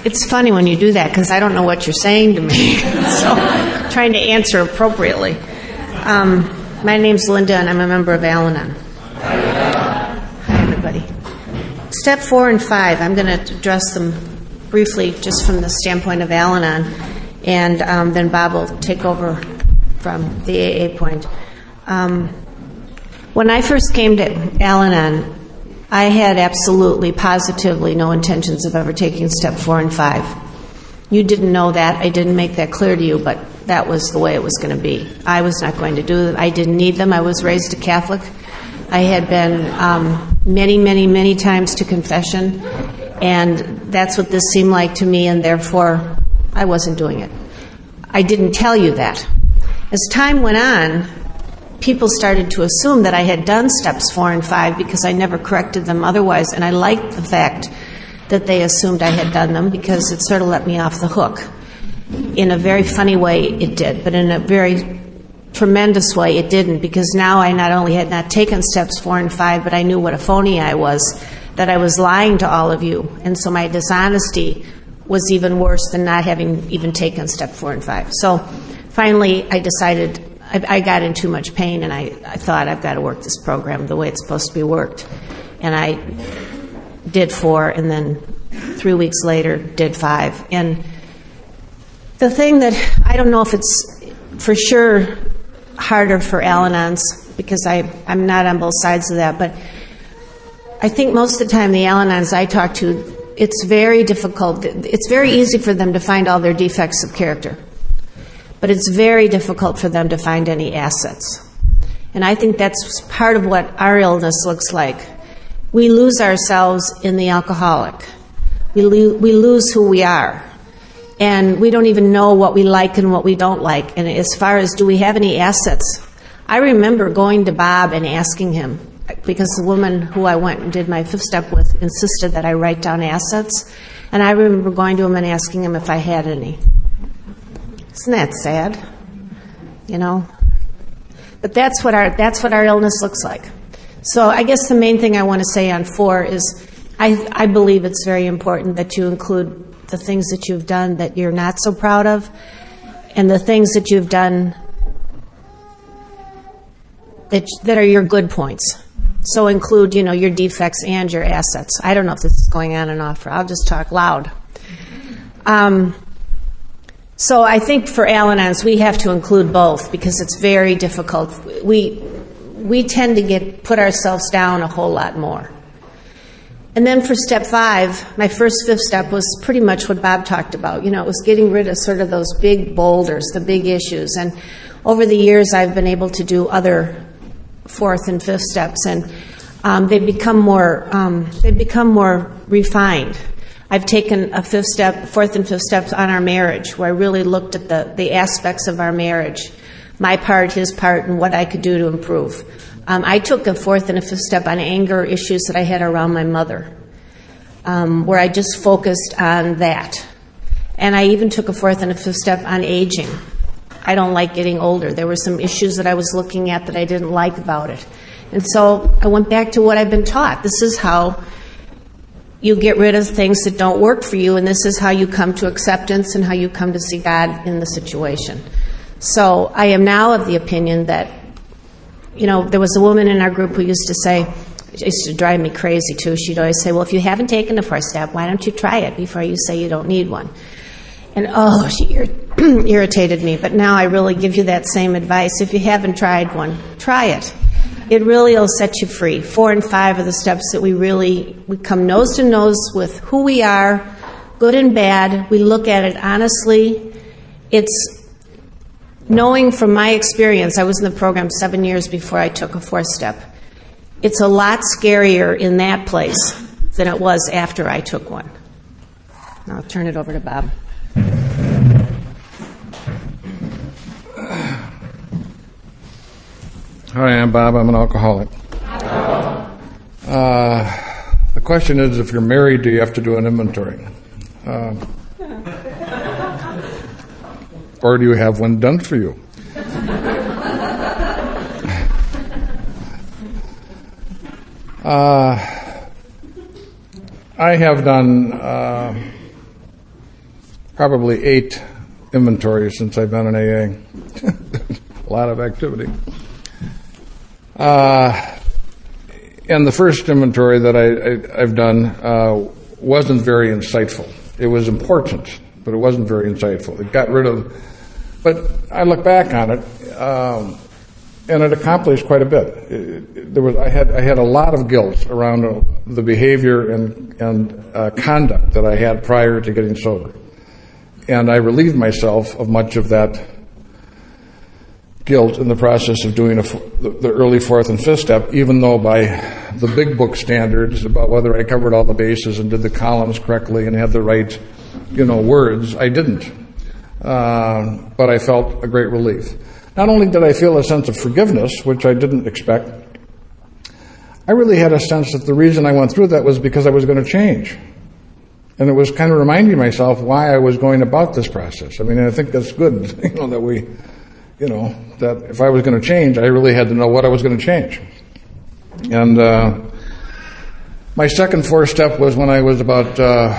it's funny when you do that because I don't know what you're saying to me. So trying to answer appropriately. My name's Linda, and I'm a member of Al-Anon. Hi, everybody. Step 4 and 5, I'm going to address them briefly just from the standpoint of Al-Anon, and then Bob will take over from the AA point. When I first came to Al-Anon, I had absolutely, positively no intentions of ever taking step 4 and 5. You didn't know that. I didn't make that clear to you, but that was the way it was going to be. I was not going to do it. I didn't need them. I was raised a Catholic. I had been many, many, many times to confession, and that's what this seemed like to me, and therefore I wasn't doing it. I didn't tell you that. As time went on, people started to assume that I had done steps 4 and 5 because I never corrected them otherwise, and I liked the fact that they assumed I had done them because it sort of let me off the hook. In a very funny way, it did, but in a very tremendous way, it didn't, because now I not only had not taken steps 4 and 5, but I knew what a phony I was, that I was lying to all of you, and so my dishonesty was even worse than not having even taken step 4 and 5. So finally, I decided I got in too much pain, and I thought I've got to work this program the way it's supposed to be worked. And I did 4, and then 3 weeks later did 5. And the thing that, I don't know if it's for sure harder for Al-Anons, because I'm not on both sides of that, but I think most of the time the Al-Anons I talk to, it's very difficult. It's very easy for them to find all their defects of character, but it's very difficult for them to find any assets. And I think that's part of what our illness looks like. We lose ourselves in the alcoholic. We lose who we are. And we don't even know what we like and what we don't like. And as far as do we have any assets, I remember going to Bob and asking him, because the woman who I went and did my 5th step with insisted that I write down assets. And I remember going to him and asking him if I had any. Isn't that sad? You know? But that's what our illness looks like. So I guess the main thing I want to say on 4 is I believe it's very important that you include the things that you've done that you're not so proud of, and the things that you've done that are your good points. So include, your defects and your assets. I don't know if this is going on and off, or I'll just talk loud. So I think for Al-Anons, we have to include both because it's very difficult. We tend to put ourselves down a whole lot more. And then for step 5, my first 5th step was pretty much what Bob talked about. It was getting rid of sort of those big boulders, the big issues. And over the years, I've been able to do other 4th and 5th steps, and they've become more refined. I've taken a 4th and 5th steps on our marriage, where I really looked at the aspects of our marriage, my part, his part, and what I could do to improve. I took a 4th and a 5th step on anger issues that I had around my mother, where I just focused on that. And I even took a 4th and a 5th step on aging. I don't like getting older. There were some issues that I was looking at that I didn't like about it. And so I went back to what I've been taught. This is how you get rid of things that don't work for you, and this is how you come to acceptance and how you come to see God in the situation. So I am now of the opinion that, there was a woman in our group who used to say, it used to drive me crazy too, she'd always say, well, if you haven't taken a 4th step, why don't you try it before you say you don't need one? And she irritated me, but now I really give you that same advice. If you haven't tried one, try it. It really will set you free. 4 and 5 are the steps that we come nose to nose with who we are, good and bad. We look at it honestly. It's knowing from my experience, I was in the program 7 years before I took a 4th step. It's a lot scarier in that place than it was after I took one. Now I'll turn it over to Bob. Hi, I'm Bob. I'm an alcoholic. The question is, if you're married, do you have to do an inventory? Or do you have one done for you? I have done probably 8 inventories since I've been in AA. A lot of activity. And the first inventory that I've done wasn't very insightful. It was important, but it wasn't very insightful. It got rid of, but I look back on it, and it accomplished quite a bit. I had a lot of guilt around the behavior and conduct that I had prior to getting sober, and I relieved myself of much of that guilt in the process of doing the early 4th and 5th step, even though by the big book standards about whether I covered all the bases and did the columns correctly and had the right, words, I didn't. But I felt a great relief. Not only did I feel a sense of forgiveness, which I didn't expect, I really had a sense that the reason I went through that was because I was going to change. And it was kind of reminding myself why I was going about this process. I mean, I think that's good, that we... that if I was going to change, I really had to know what I was going to change. And my second 4th step was when I was about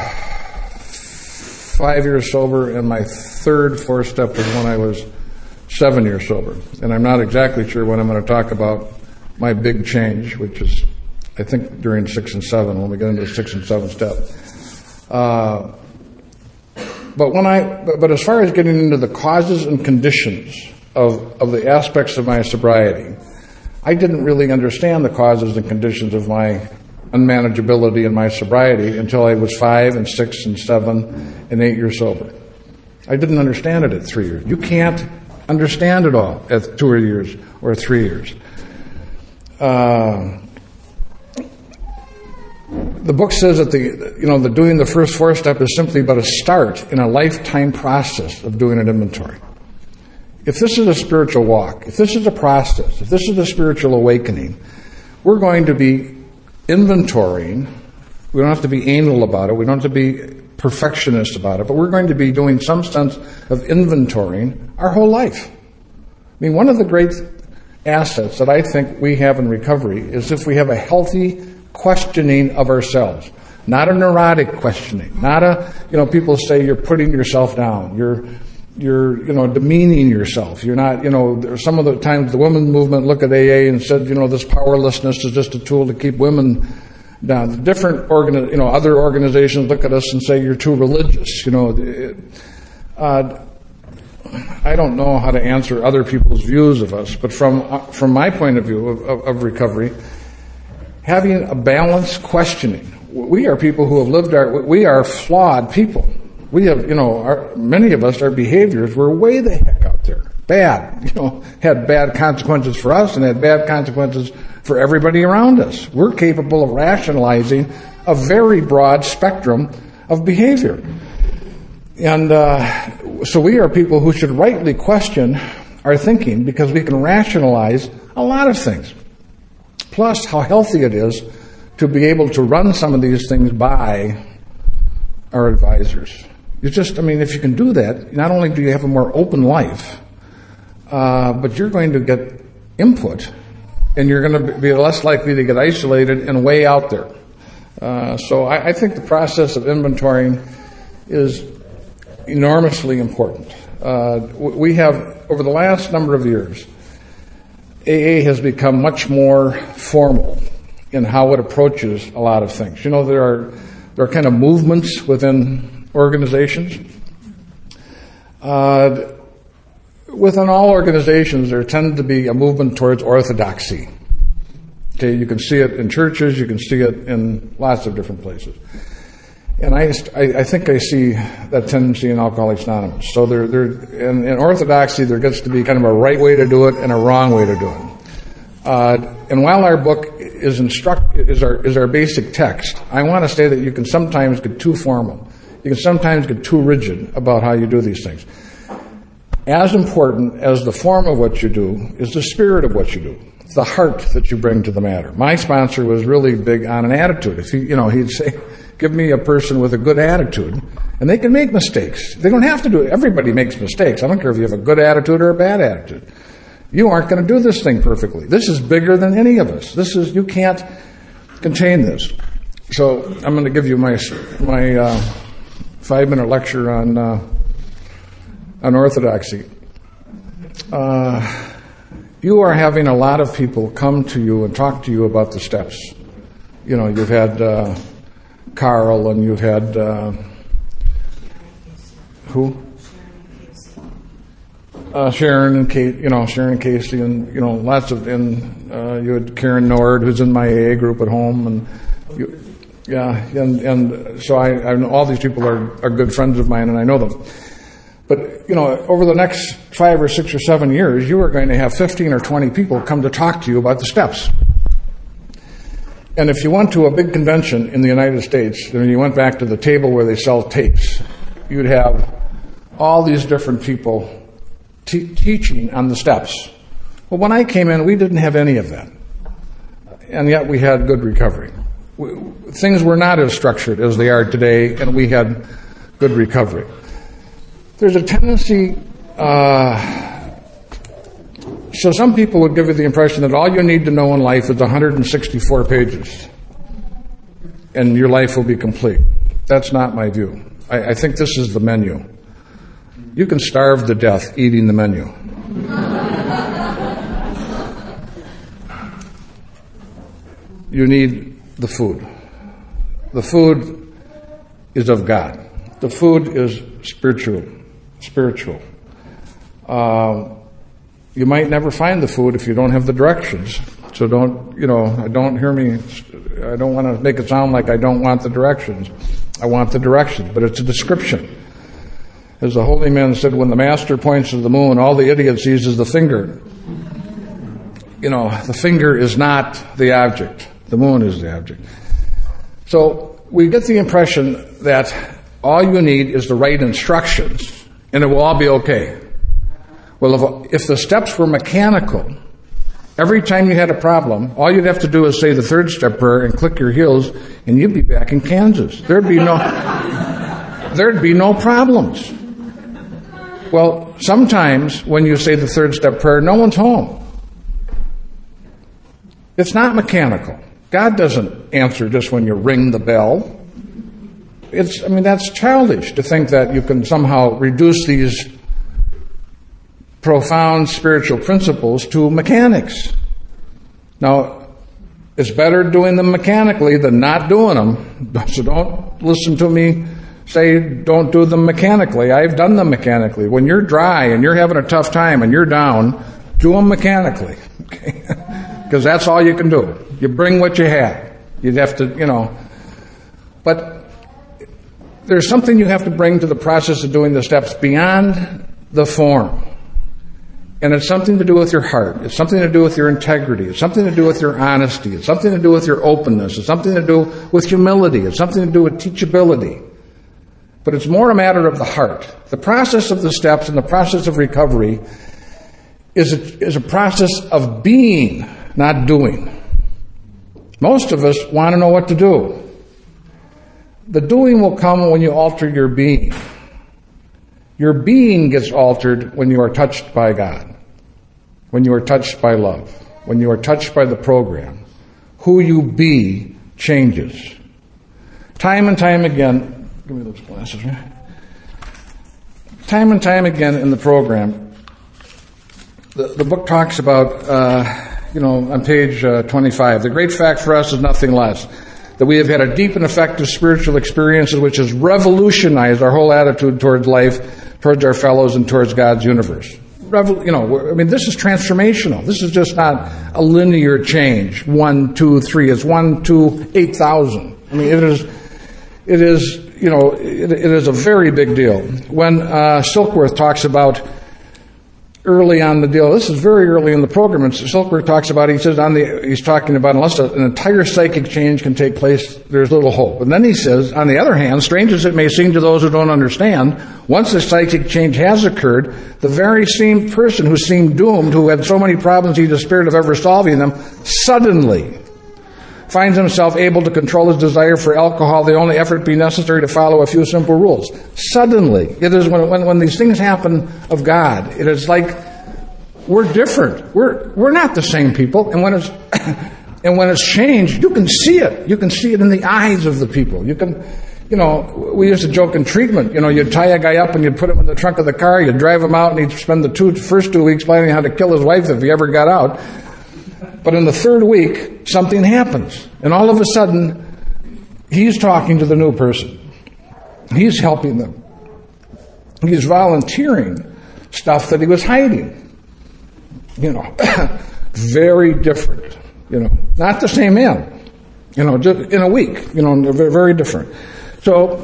5 years sober, and my third 4th step was when I was 7 years sober. And I'm not exactly sure when I'm going to talk about my big change, which is, I think, during 6 and 7, when we get into the 6 and 7 step. But as far as getting into the causes and conditions of the aspects of my sobriety, I didn't really understand the causes and conditions of my unmanageability and my sobriety until I was 5 and 6 and 7 and 8 years sober. I didn't understand it at 3 years. You can't understand it all at 2 years or 3 years. The book says that the doing the first 4 step is simply but a start in a lifetime process of doing an inventory. If this is a spiritual walk, if this is a process, if this is a spiritual awakening, we're going to be inventorying. We don't have to be anal about it. We don't have to be perfectionist about it, but we're going to be doing some sense of inventorying our whole life. I mean, one of the great assets that I think we have in recovery is if we have a healthy questioning of ourselves, not a neurotic questioning, not people say you're putting yourself down, you're demeaning yourself. You're not, some of the times the women's movement look at AA and said, this powerlessness is just a tool to keep women down. The different other organizations look at us and say you're too religious. I don't know how to answer other people's views of us, but from my point of view of recovery, having a balanced questioning. We are people who have we are flawed people. We have, many of us, our behaviors were way the heck out there. Bad, had bad consequences for us and had bad consequences for everybody around us. We're capable of rationalizing a very broad spectrum of behavior. And so we are people who should rightly question our thinking because we can rationalize a lot of things. Plus, how healthy it is to be able to run some of these things by our advisors. If you can do that, not only do you have a more open life, but you're going to get input, and you're going to be less likely to get isolated and way out there. So I think the process of inventorying is enormously important. We have, over the last number of years, AA has become much more formal in how it approaches a lot of things. There are kind of movements within organizations. Within all organizations, there tends to be a movement towards orthodoxy. Okay, you can see it in churches, you can see it in lots of different places. And I think I see that tendency in Alcoholics Anonymous. So in orthodoxy, there gets to be kind of a right way to do it and a wrong way to do it. And while our book is our basic text, I want to say that you can sometimes get too formal. You can sometimes get too rigid about how you do these things. As important as the form of what you do is the spirit of what you do, the heart that you bring to the matter. My sponsor was really big on an attitude. If he'd say, give me a person with a good attitude, and they can make mistakes. They don't have to do it. Everybody makes mistakes. I don't care if you have a good attitude or a bad attitude. You aren't going to do this thing perfectly. This is bigger than any of us. You can't contain this. So I'm going to give you my 5-minute lecture on orthodoxy. You are having a lot of people come to you and talk to you about the steps. You know, you've had Carl, and you've had who? Sharon and Kate. You know, Sharon and Casey, and you know, lots of. And you had Karen Nord, who's in my AA group at home, and and so I know all these people are good friends of mine, and I know them. But, you know, over the next 5 or 6 or 7 years, you are going to have 15 or 20 people come to talk to you about the steps. And if you went to a big convention in the United States, and you went back to the table where they sell tapes, you'd have all these different people teaching on the steps. Well, when I came in, we didn't have any of that. And yet we had good recovery. Things were not as structured as they are today, and we had good recovery. There's a tendency, so some people would give you the impression that all you need to know in life is 164 pages, and your life will be complete. That's not my view. I think this is the menu. You can starve to death eating the menu. You need the food. The food is of God. The food is spiritual. You might never find the food if you don't have the directions. So don't hear me. I don't want to make it sound like I don't want the directions. I want the directions, but it's a description. As the holy man said, when the master points to the moon, all the idiot sees is the finger. You know, the finger is not the object. The moon is the object. So we get the impression that all you need is the right instructions, and it will all be okay. Well, if the steps were mechanical, every time you had a problem, all you'd have to do is say the third step prayer and click your heels, and you'd be back in Kansas. There'd be no problems. Well, sometimes when you say the third step prayer, no one's home. It's not mechanical. God doesn't answer just when you ring the bell. That's childish to think that you can somehow reduce these profound spiritual principles to mechanics. Now, it's better doing them mechanically than not doing them. So don't listen to me say don't do them mechanically. I've done them mechanically. When you're dry and you're having a tough time and you're down, do them mechanically. Because that's all you can do. You bring what you have. You'd have to, But there's something you have to bring to the process of doing the steps beyond the form. And it's something to do with your heart. It's something to do with your integrity. It's something to do with your honesty. It's something to do with your openness. It's something to do with humility. It's something to do with teachability. But it's more a matter of the heart. The process of the steps and the process of recovery is a process of being, not doing. Most of us want to know what to do. The doing will come when you alter your being. Your being gets altered when you are touched by God, when you are touched by love, when you are touched by the program. Who you be changes. Time and time again, give me those glasses, right? Time and time again in the program, the book talks about, on page 25, the great fact for us is nothing less that we have had a deep and effective spiritual experience which has revolutionized our whole attitude towards life, towards our fellows, and towards God's universe. This is transformational. This is just not a linear change. 1, 2, 3. It's 1, 2, 8,000. It is a very big deal. When Silkworth talks about early on the deal, this is very early in the program, and Silkworth talks about, he's talking about unless an entire psychic change can take place, there's little hope. And then he says, on the other hand, strange as it may seem to those who don't understand, once a psychic change has occurred, the very same person who seemed doomed, who had so many problems he despaired of ever solving them, suddenly finds himself able to control his desire for alcohol, the only effort being necessary to follow a few simple rules. Suddenly. It is when these things happen of God, it is like we're different. We're not the same people. And when it's changed, you can see it. You can see it in the eyes of the people. You can we used to joke in treatment. You'd tie a guy up and you'd put him in the trunk of the car, you'd drive him out, and he'd spend the first 2 weeks planning how to kill his wife if he ever got out. But in the third week, something happens. And all of a sudden, he's talking to the new person. He's helping them. He's volunteering stuff that he was hiding. Very different. Not the same man. Just in a week. Very, very different. So,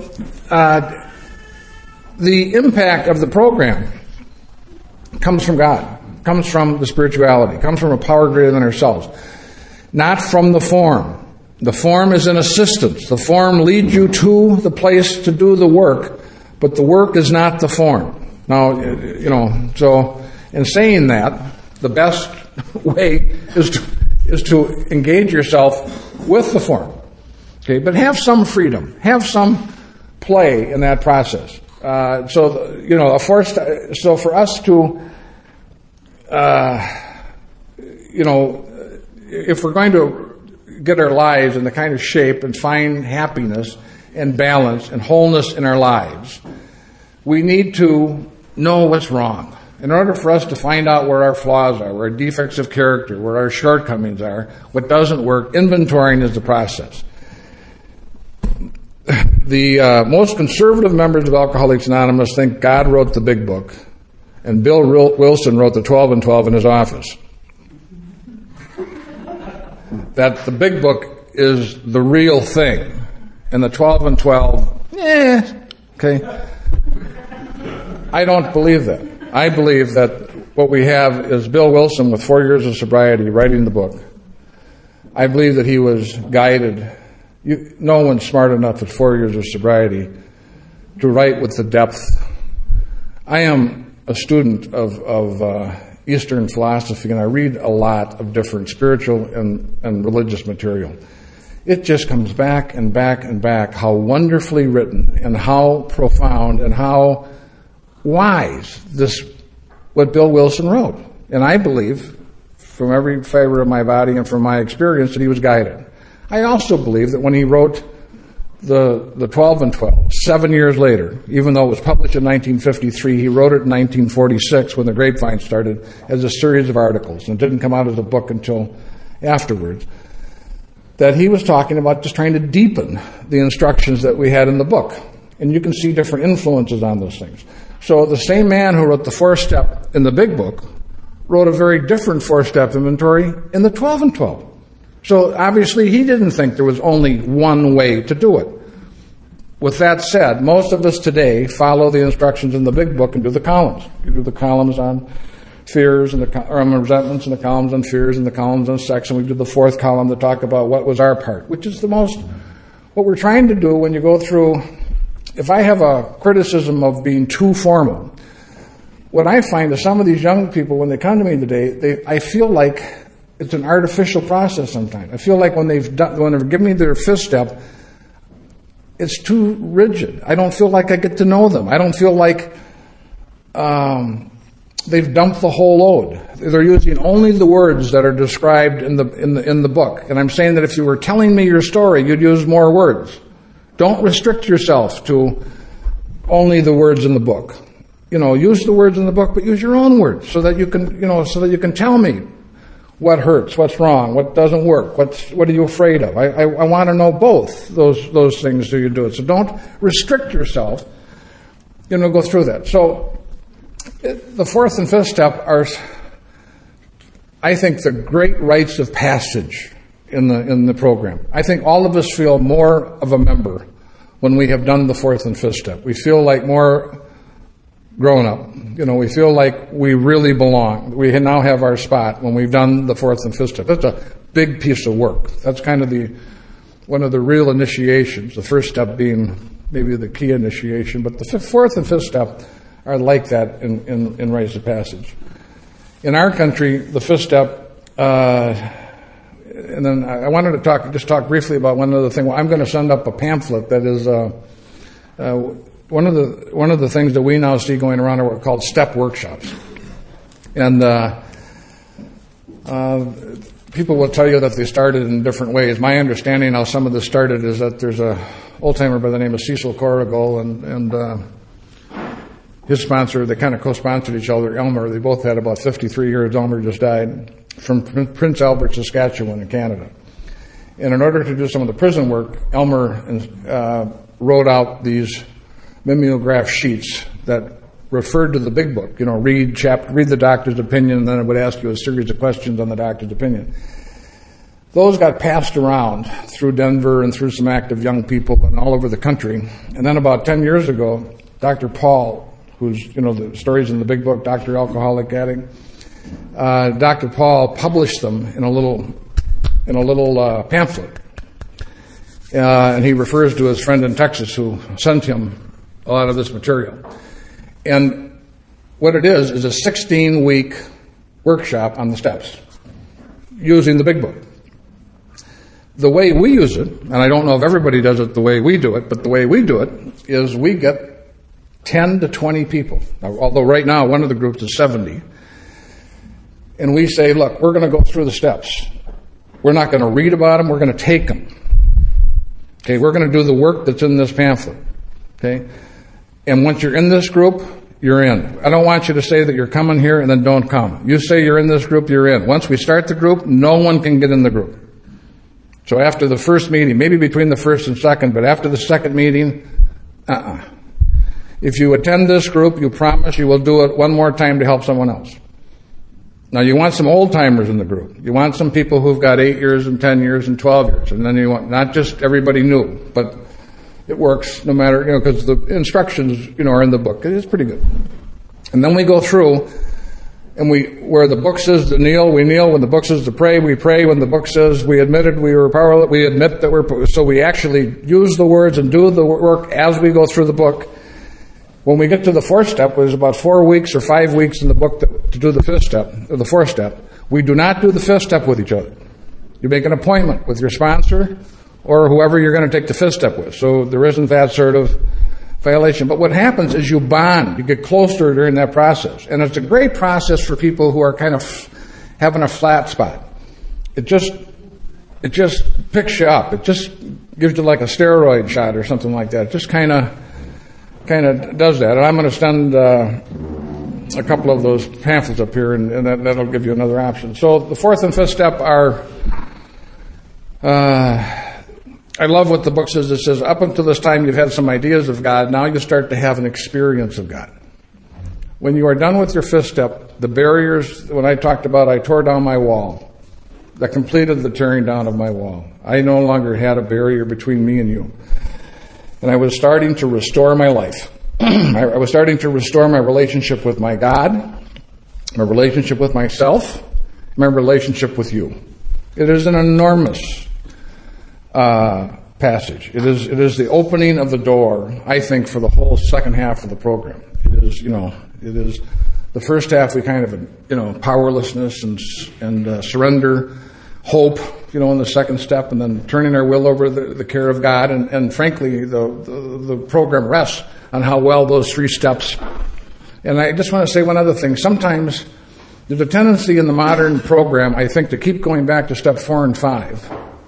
the impact of the program comes from God, comes from the spirituality, comes from a power greater than ourselves, not from the form. The form is an assistance. The form leads you to the place to do the work, but the work is not the form. Now, so in saying that, the best way is to engage yourself with the form. Okay, but have some freedom, have some play in that process. So for us to, if we're going to get our lives in the kind of shape and find happiness and balance and wholeness in our lives, we need to know what's wrong. In order for us to find out where our flaws are, where our defects of character, where our shortcomings are, what doesn't work, inventorying is the process. The most conservative members of Alcoholics Anonymous think God wrote the big book, and Bill Wilson wrote the 12 and 12 in his office. That the big book is the real thing, and the 12 and 12, okay. I don't believe that. I believe that what we have is Bill Wilson with 4 years of sobriety writing the book. I believe that he was guided. No one's smart enough at 4 years of sobriety to write with the depth. I am a student of Eastern philosophy, and I read a lot of different spiritual and religious material. It just comes back and back and back how wonderfully written and how profound and how wise what Bill Wilson wrote. And I believe, from every fiber of my body and from my experience, that he was guided. I also believe that when he wrote the 12 and 12, 7 years later, even though it was published in 1953, he wrote it in 1946 when the Grapevine started as a series of articles, and it didn't come out as a book until afterwards, that he was talking about just trying to deepen the instructions that we had in the book. And you can see different influences on those things. So the same man who wrote the 4-step in the big book wrote a very different 4-step inventory in the 12 and 12. So obviously he didn't think there was only one way to do it. With that said, most of us today follow the instructions in the big book and do the columns. You do the columns on fears and on resentments, and the columns on fears, and the columns on sex, and we do the 4th column to talk about what was our part, which is what we're trying to do when you go through. If I have a criticism of being too formal, what I find is some of these young people, when they come to me today, I feel like it's an artificial process sometimes. I feel like when they've given me their 5th step, it's too rigid. I don't feel like I get to know them. I don't feel like they've dumped the whole load. They're using only the words that are described in the book. And I'm saying that if you were telling me your story, you'd use more words. Don't restrict yourself to only the words in the book. Use the words in the book, but use your own words so that you can tell me what hurts, what's wrong, what doesn't work, what are you afraid of. I want to know both those things so you do it. So don't restrict yourself. Go through that. So the 4th and 5th step are, I think, the great rites of passage in the program. I think all of us feel more of a member when we have done the 4th and 5th step. We feel like more grown up. We feel like we really belong. We now have our spot when we've done the 4th and 5th step. That's a big piece of work. That's kind of one of the real initiations, the 1st step being maybe the key initiation, but the 4th and 5th step are like that in rites of passage. In our country, the 5th step, and then I wanted to talk briefly about one other thing. Well, I'm going to send up a pamphlet that is one of the things that we now see going around are what are called step workshops. And people will tell you that they started in different ways. My understanding how some of this started is that there's a old-timer by the name of Cecil Corrigal and his sponsor, they kind of co-sponsored each other, Elmer. They both had about 53 years. Elmer just died, from Prince Albert, Saskatchewan in Canada. And in order to do some of the prison work, Elmer wrote out these mimeograph sheets that referred to the big book. Read the doctor's opinion, and then it would ask you a series of questions on the doctor's opinion. Those got passed around through Denver and through some active young people and all over the country. And then about 10 years ago, Dr. Paul, who's, the stories in the big book, Dr. Alcoholic Addict, Dr. Paul published them in a little pamphlet. And he refers to his friend in Texas who sent him a lot of this material. And what it is a 16-week workshop on the steps using the big book. The way we use it, and I don't know if everybody does it the way we do it, but the way we do it is we get 10 to 20 people. Now, although right now one of the groups is 70. And we say, look, we're going to go through the steps. We're not going to read about them. We're going to take them. Okay, we're going to do the work that's in this pamphlet. Okay? And once you're in this group, you're in. I don't want you to say that you're coming here and then don't come. You say you're in this group, you're in. Once we start the group, no one can get in the group. So after the first meeting, maybe between the first and second, but after the second meeting, If you attend this group, you promise you will do it one more time to help someone else. Now, you want some old-timers in the group. You want some people who've got 8 years and 10 years and 12 years. And then you want not just everybody new, but it works no matter, because the instructions, are in the book. It's pretty good. And then we go through, and where the book says to kneel, we kneel. When the book says to pray, we pray. When the book says we admitted we were powerless, we admit that so we actually use the words and do the work as we go through the book. When we get to the fourth step, there's about 4 weeks or 5 weeks in the book to do the fifth step, or the fourth step. We do not do the fifth step with each other. You make an appointment with your sponsor or whoever you're going to take the fifth step with. So there isn't that sort of violation. But what happens is you bond. You get closer during that process. And it's a great process for people who are kind of having a flat spot. It just picks you up. It just gives you like a steroid shot or something like that. It just kind of does that. And I'm going to send a couple of those pamphlets up here, and that'll give you another option. So the fourth and fifth step are, I love what the book says. It says, up until this time you've had some ideas of God. Now you start to have an experience of God. When you are done with your fifth step, the barriers, when I talked about I tore down my wall, that completed the tearing down of my wall. I no longer had a barrier between me and you. And I was starting to restore my life. I was starting to restore my relationship with my God, my relationship with myself, my relationship with you. It is an enormous passage. It is the opening of the door, I think, for the whole second half of the program. It is the first half we kind of, powerlessness and surrender, hope, in the second step, and then turning our will over the care of God. And frankly, the program rests on how well those 3 steps. And I just want to say one other thing. Sometimes there's a tendency in the modern program, I think, to keep going back to step 4 and 5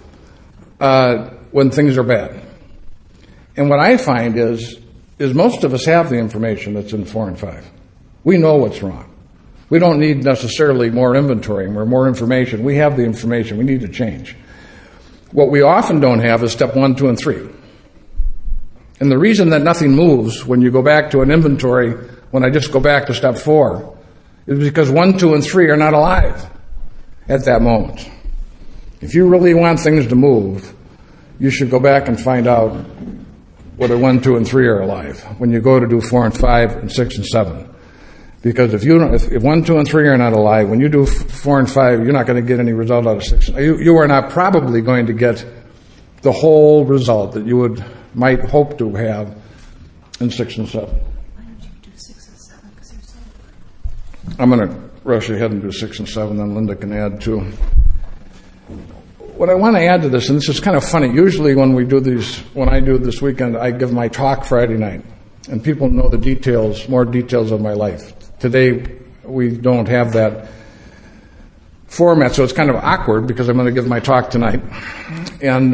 when things are bad. And what I find is most of us have the information that's in 4 and 5. We know what's wrong. We don't need necessarily more inventory or more information. We have the information. We need to change. What we often don't have is step 1, 2, and 3. And the reason that nothing moves when you go back to an inventory, when I just go back to step 4, is because 1, 2, and 3 are not alive at that moment. If you really want things to move, you should go back and find out whether 1, 2, and 3 are alive when you go to do 4 and 5 and 6 and 7. Because if 1, 2, and 3 are not alive, when you do 4 and 5, you're not going to get any result out of 6. You are not probably going to get the whole result that you might hope to have in 6 and 7. Why don't you do 6 and 7? Because they're so good. I'm going to rush ahead and do 6 and 7, then Linda can add too. What I want to add to this, and this is kind of funny, usually when I do this weekend, I give my talk Friday night, and people know the details, more details of my life. Today, we don't have that format, so it's kind of awkward because I'm going to give my talk tonight. And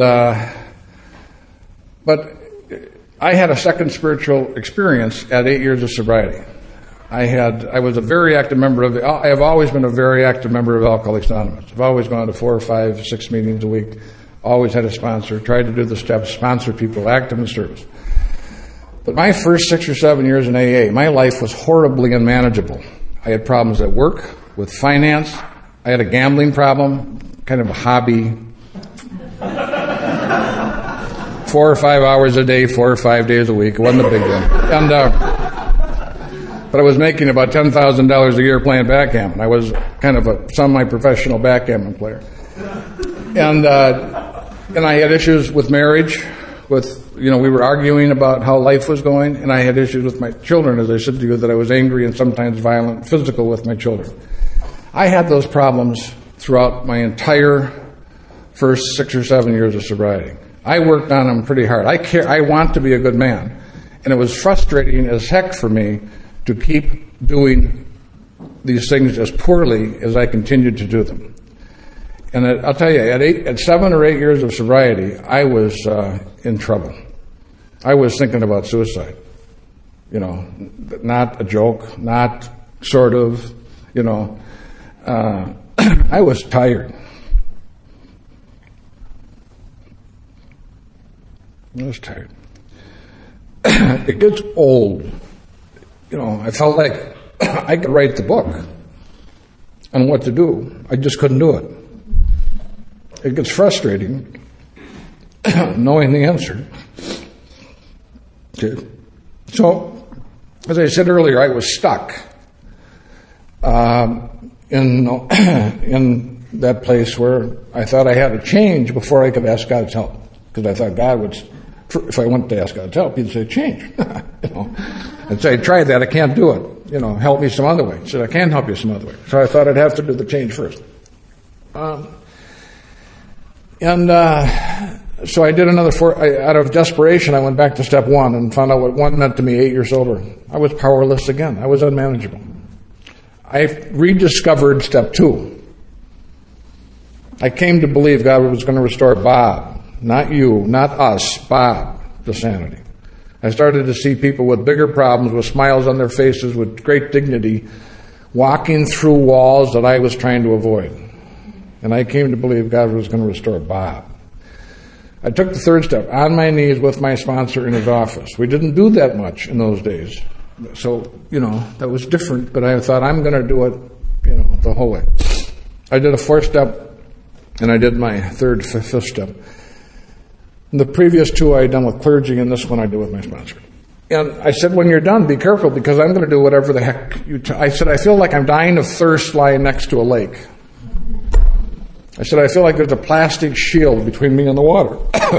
but I had a second spiritual experience at 8 years of sobriety. I was a very active member of I have always been a very active member of Alcoholics Anonymous. I've always gone to 4 or 5, 6 meetings a week. Always had a sponsor. Tried to do the steps, sponsor people, active in service. But my first 6 or 7 years in AA, my life was horribly unmanageable. I had problems at work, with finance. I had a gambling problem, kind of a hobby. 4 or 5 hours a day, 4 or 5 days a week. It wasn't a big deal. But I was making about $10,000 a year playing backgammon. I was kind of a semi-professional backgammon player. And I had issues with marriage, we were arguing about how life was going, and I had issues with my children, as I said to you, that I was angry and sometimes violent, physical with my children. I had those problems throughout my entire first 6 or 7 years of sobriety. I worked on them pretty hard. I want to be a good man. And it was frustrating as heck for me to keep doing these things as poorly as I continued to do them. And I'll tell you, at 7 or 8 years of sobriety, I was in trouble. I was thinking about suicide. Not a joke, not sort of, I was tired. I was tired. It gets old. I felt like I could write the book on what to do. I just couldn't do it. It gets frustrating knowing the answer. Okay. So, as I said earlier, I was stuck in that place where I thought I had to change before I could ask God's help. Because I thought God would, if I went to ask God's help, He'd say, change. I'd say, try that, I can't do it. Help me some other way. He said, I can help you some other way. So I thought I'd have to do the change first. So I did another out of desperation, I went back to step 1 and found out what 1 meant to me 8 years sober. I was powerless again. I was unmanageable. I rediscovered step 2. I came to believe God was going to restore Bob, not you, not us, Bob, to sanity. I started to see people with bigger problems, with smiles on their faces, with great dignity, walking through walls that I was trying to avoid. And I came to believe God was going to restore Bob. I took the 3rd step, on my knees with my sponsor in his office. We didn't do that much in those days. So, that was different, but I thought I'm going to do it, the whole way. I did a 4th step, and I did my 3rd, 5th step. And the previous 2 I had done with clergy, and this one I did with my sponsor. And I said, when you're done, be careful, because I'm going to do whatever the heck I said, I feel like I'm dying of thirst lying next to a lake. I said, I feel like there's a plastic shield between me and the water.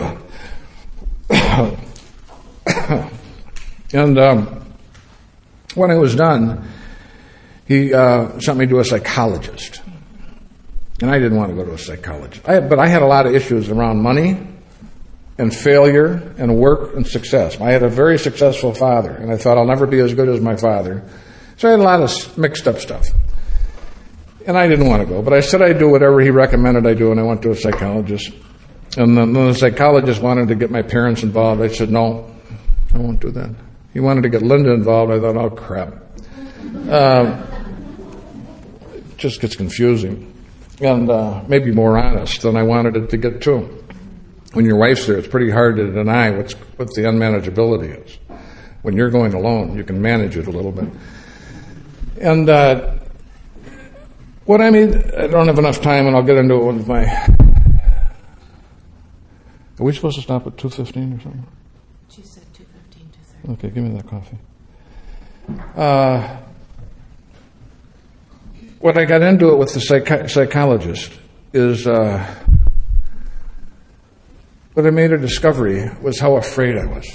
And when I was done, he sent me to a psychologist. And I didn't want to go to a psychologist. But I had a lot of issues around money and failure and work and success. I had a very successful father, and I thought I'll never be as good as my father. So I had a lot of mixed up stuff. And I didn't want to go, but I said I'd do whatever he recommended I do, and I went to a psychologist. And then the psychologist wanted to get my parents involved. I said, no, I won't do that. He wanted to get Linda involved. I thought, oh, crap. It just gets confusing. And maybe more honest than I wanted it to get to. When your wife's there, it's pretty hard to deny what the unmanageability is. When you're going alone, you can manage it a little bit. And what I mean, I don't have enough time, and I'll get into it with my... Are we supposed to stop at 2:15 or something? She said 2:15, 2:30. Okay, give me that coffee. When I got into it with the psychologist is... what I made a discovery was how afraid I was.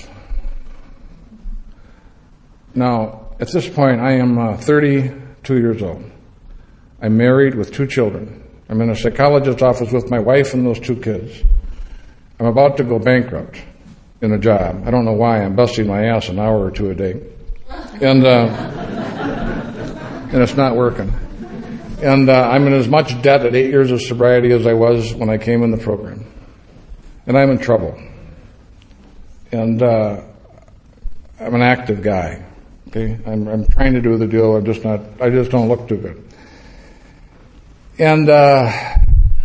Now, at this point, I am 32 years old. I'm married with 2 children. I'm in a psychologist's office with my wife and those 2 kids. I'm about to go bankrupt in a job. I don't know why. I'm busting my ass an hour or 2 a day. And it's not working. And I'm in as much debt at 8 years of sobriety as I was when I came in the program. And I'm in trouble. And I'm an active guy. Okay, I'm trying to do the deal. I just don't look too good. And I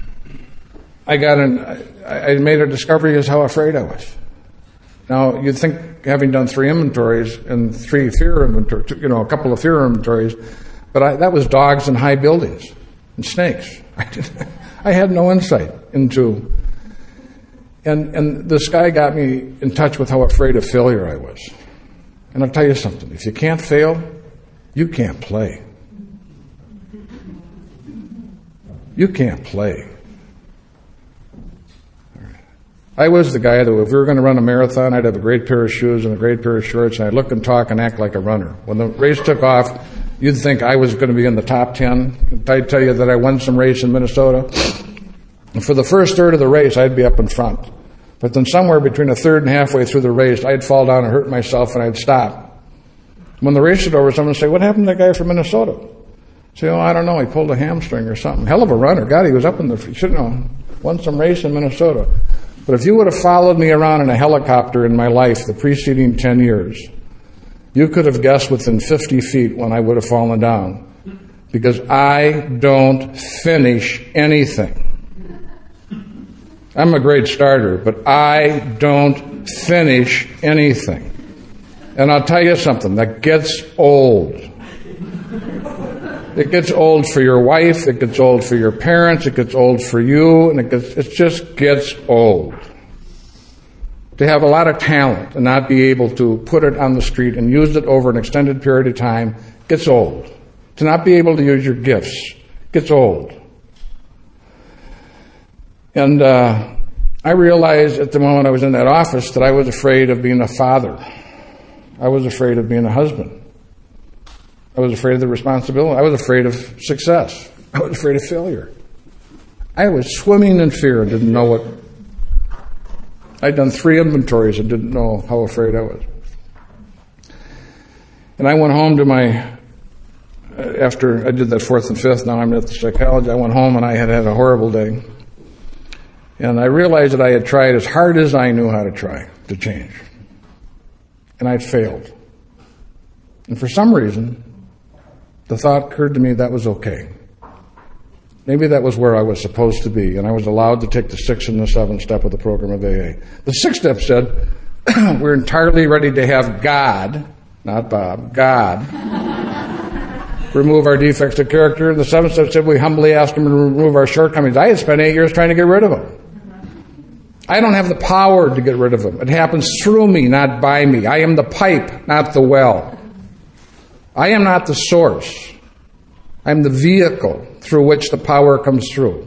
made a discovery as how afraid I was. Now, you'd think, having done 3 inventories and 3 fear inventories, a couple of fear inventories, but that was dogs and high buildings and snakes. I had no insight into, and this guy got me in touch with how afraid of failure I was. And I'll tell you something, if you can't fail, you can't play. You can't play. I was the guy that if we were going to run a marathon, I'd have a great pair of shoes and a great pair of shorts, and I'd look and talk and act like a runner. When the race took off, you'd think I was going to be in the top 10. I'd tell you that I won some race in Minnesota. And for the first third of the race, I'd be up in front. But then somewhere between a third and halfway through the race, I'd fall down and hurt myself, and I'd stop. When the race was over, someone would say, "What happened to that guy from Minnesota?" I'd say, "Oh, I don't know. He pulled a hamstring or something." Hell of a runner. God, he was up in the... You should know. Won some race in Minnesota. But if you would have followed me around in a helicopter in my life the preceding 10 years, you could have guessed within 50 feet when I would have fallen down. Because I don't finish anything. I'm a great starter, but I don't finish anything. And I'll tell you something, that gets old. It gets old for your wife, it gets old for your parents, it gets old for you, and it just gets old. To have a lot of talent and not be able to put it on the street and use it over an extended period of time gets old. To not be able to use your gifts gets old. And I realized at the moment I was in that office that I was afraid of being a father. I was afraid of being a husband. I was afraid of the responsibility. I was afraid of success. I was afraid of failure. I was swimming in fear and didn't know what. I'd done 3 inventories and didn't know how afraid I was. And I went home to after I did that 4th and 5th, now I'm at the psychology, I went home and I had a horrible day. And I realized that I had tried as hard as I knew how to try to change. And I'd failed. And for some reason, the thought occurred to me that was okay. Maybe that was where I was supposed to be, and I was allowed to take the 6th and the 7th step of the program of AA. The 6th step said, we're entirely ready to have God, not Bob, God, remove our defects of character. The 7th step said we humbly ask Him to remove our shortcomings. I had spent 8 years trying to get rid of them. I don't have the power to get rid of them. It happens through me, not by me. I am the pipe, not the well. I am not the source. I am the vehicle through which the power comes through.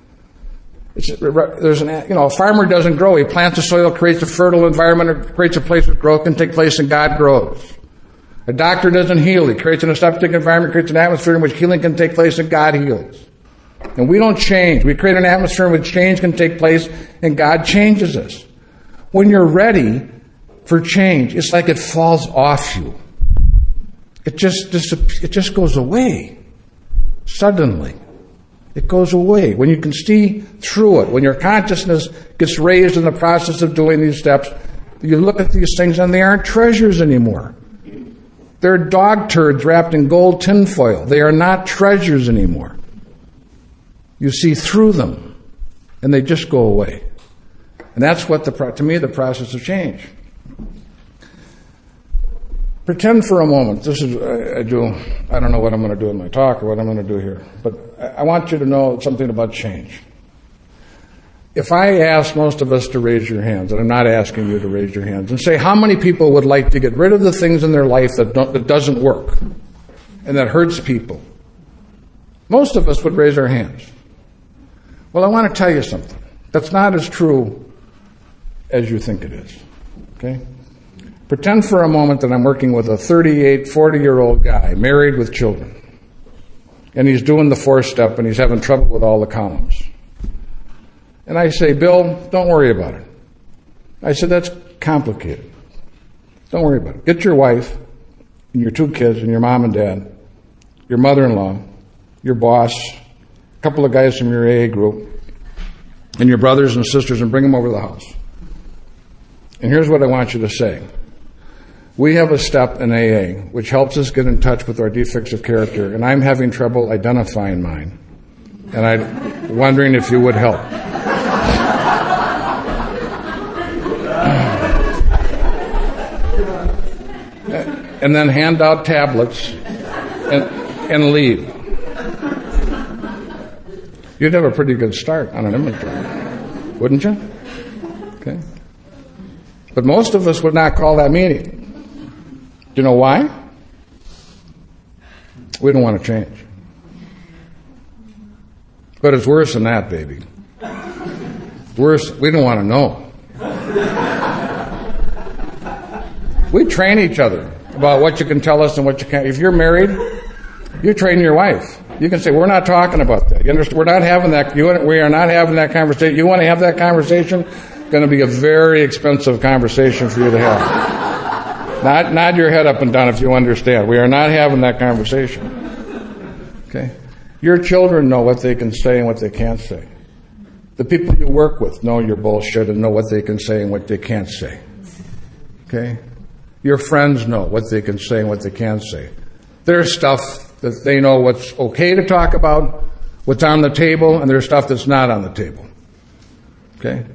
A farmer doesn't grow. He plants the soil, creates a fertile environment, creates a place where growth can take place, and God grows. A doctor doesn't heal. He creates an aseptic environment, creates an atmosphere in which healing can take place, and God heals. And we don't change. We create an atmosphere in which change can take place, and God changes us. When you're ready for change, it's like it falls off you. It just goes away. Suddenly. It goes away. When you can see through it, when your consciousness gets raised in the process of doing these steps, you look at these things and they aren't treasures anymore. They're dog turds wrapped in gold tinfoil. They are not treasures anymore. You see through them, and they just go away. And that's what, to me, the process of change. Pretend for a moment, I don't know what I'm going to do in my talk or what I'm going to do here, but I want you to know something about change. If I ask most of us to raise your hands, and I'm not asking you to raise your hands, and say how many people would like to get rid of the things in their life that doesn't work and that hurts people, most of us would raise our hands. Well, I want to tell you something. That's not as true as you think it is. Okay? Pretend for a moment that I'm working with a 38, 40-year-old guy, married with children. And he's doing the 4th step and he's having trouble with all the columns. And I say, Bill, don't worry about it. I said, that's complicated. Don't worry about it. Get your wife and your 2 kids and your mom and dad, your mother-in-law, your boss, a couple of guys from your AA group, and your brothers and sisters, and bring them over to the house. And here's what I want you to say. We have a step in AA which helps us get in touch with our defects of character, and I'm having trouble identifying mine. And I'm wondering if you would help. And then hand out tablets and leave. You'd have a pretty good start on an inventory, wouldn't you? Okay. But most of us would not call that meeting. Do you know why? We don't want to change. But it's worse than that, baby. Worse, we don't want to know. We train each other about what you can tell us and what you can't. If you're married, you train your wife. You can say, we're not talking about that. You understand? We're not having that. We are not having that conversation. You want to have that conversation? It's going to be a very expensive conversation for you to have. Nod your head up and down if you understand. We are not having that conversation. Okay? Your children know what they can say and what they can't say. The people you work with know your bullshit and know what they can say and what they can't say. Okay? Your friends know what they can say and what they can't say. There's stuff that they know what's okay to talk about, what's on the table, and there's stuff that's not on the table. Okay?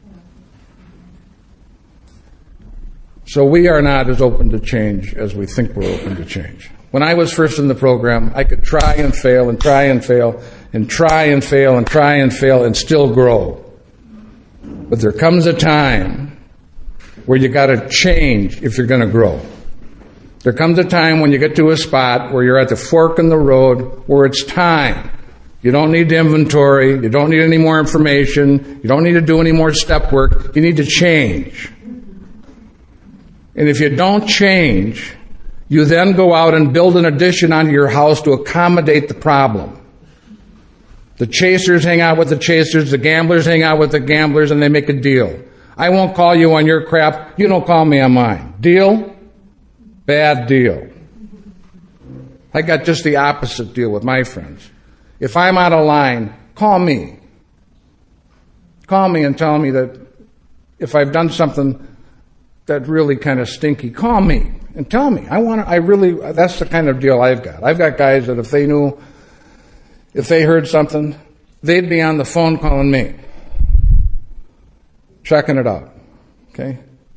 So we are not as open to change as we think we're open to change. When I was first in the program, I could try and fail and try and fail and try and fail and try and fail and still grow. But there comes a time where you got to change if you're going to grow. There comes a time when you get to a spot where you're at the fork in the road where it's time. You don't need to inventory. You don't need any more information. You don't need to do any more step work. You need to change. And if you don't change, you then go out and build an addition onto your house to accommodate the problem. The chasers hang out with the chasers, the gamblers hang out with the gamblers, and they make a deal. I won't call you on your crap. You don't call me on mine. Deal? Bad deal. I got just the opposite deal with my friends. If I'm out of line, call me. Call me and tell me that if I've done something that's really kind of stinky, call me and tell me. That's the kind of deal I've got. I've got guys that if they heard something, they'd be on the phone calling me, checking it out. Okay?